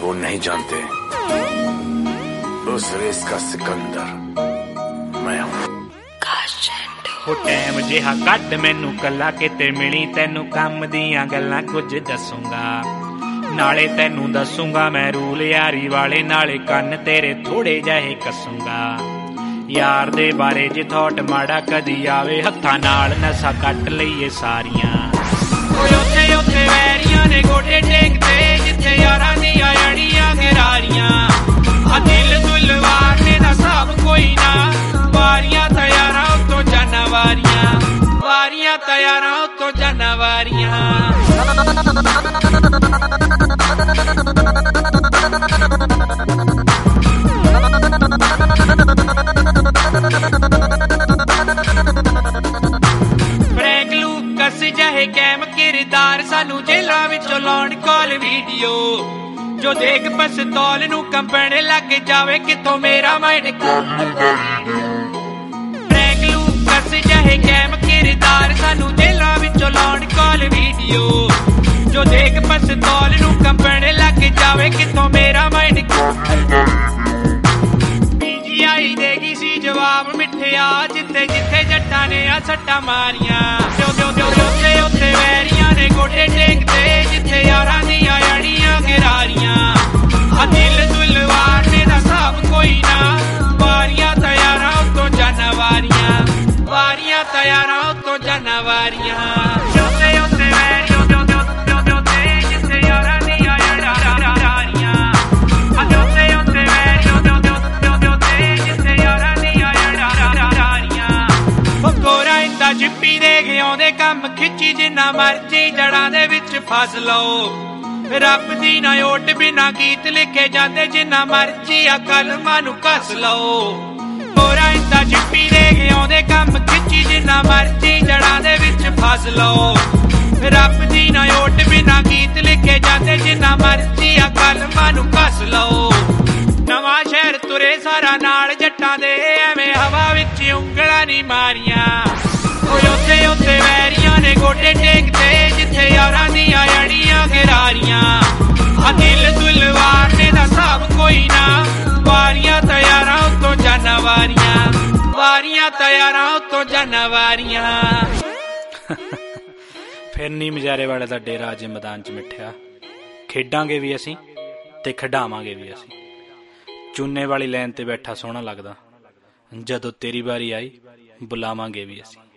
वो नहीं जानते उस रेस का सिकंदर मैं हूं। हो टैम जिहा कट मैनू कला किते मिली तैनू कम दियां गल्लां कुछ दसूंगा नाले तैनू दसूंगा मैं रूल यारी वाले नाले कन्न तेरे थोड़े जहे कसूंगा यार दे बारे जे थॉट माड़ा कदी आवे हत्थां नाल नसा कट लईए सारियां ओथे ओथे वैरियां ने गोडे टेकदे जिथे यारां दियां अड़ियां गरारियां आ दिल दुलवार ने दा सब कोई ना वारियां तैयारां तो जानवारियां वारियां तैयारां तो जानवारियां फ्रैंक लूकस जहे कैम किरदार सानू जेलां विचों लाउण कॉल वीडियो जो देख पस्तौल नू कंबण लग जावे किथों मेरा माइंड जहे कैम किरदार सानू जेलां विचों लाउण कॉल वीडियो जो देख पस्तौल नू कंबण लग जावे किथों मेरा माइंड पीजीआई देगी सी जवाब मिठिया जिथे जिथे जट्टां ने आ सट्टां मारियां ओथे ओथे वैरियां ने गोडे टेकदे जिथे यारां दियां अड़ियां गरारियां आ दिल दुलवार ने दा सब कोई ना वारियां तैयारां तो जानवारियां वारियां तैयारां तो जानवारियां ओथे ओथे वैरियां जिथे यारां दियां अड़ियां ओथे ओथे वैरियां जिथे यारां दियां अड़ियां गोरा इंदा जिप्पी दे आउंदे कम खिच्ची जिन्ना मर्जी जड़ां दे विच फस लओ रब दी ना ओट बिना गीत लिखे जांदे जिन्ना मर्जी आ कलमां नू कस लओ गोरा इंदा जिप्पी दे आउंदे कम खिच्ची जिन्ना मर्जी जड़ां दे विच फस लओ रब दी ना ओट बिना गीत लिखे जांदे जिन्ना मर्जी आ कलमां नू कस लओ नवां शहर तुरे सारा नाल जट्टां दे एवें हवा विच उंगलां नी मारियां ओथे ओथे वैरियां ने गोडे टेकदे जिथे यारां दियां अड़ियां गरारियां आ दिल दुलवार ने दा सब कोई ना वारियां तैयारां तो जानवारियां वारियां तैयारां तो जानवारियां फिर नी मजारे वाले दा डेरा अज मैदान च मिठिया खेडांगे भी असीं ते खडावांगे भी असीं चूने वाली लाइन ते बैठा सोहना लगदा जदों तेरी बारी आई बुलावांगे भी असीं।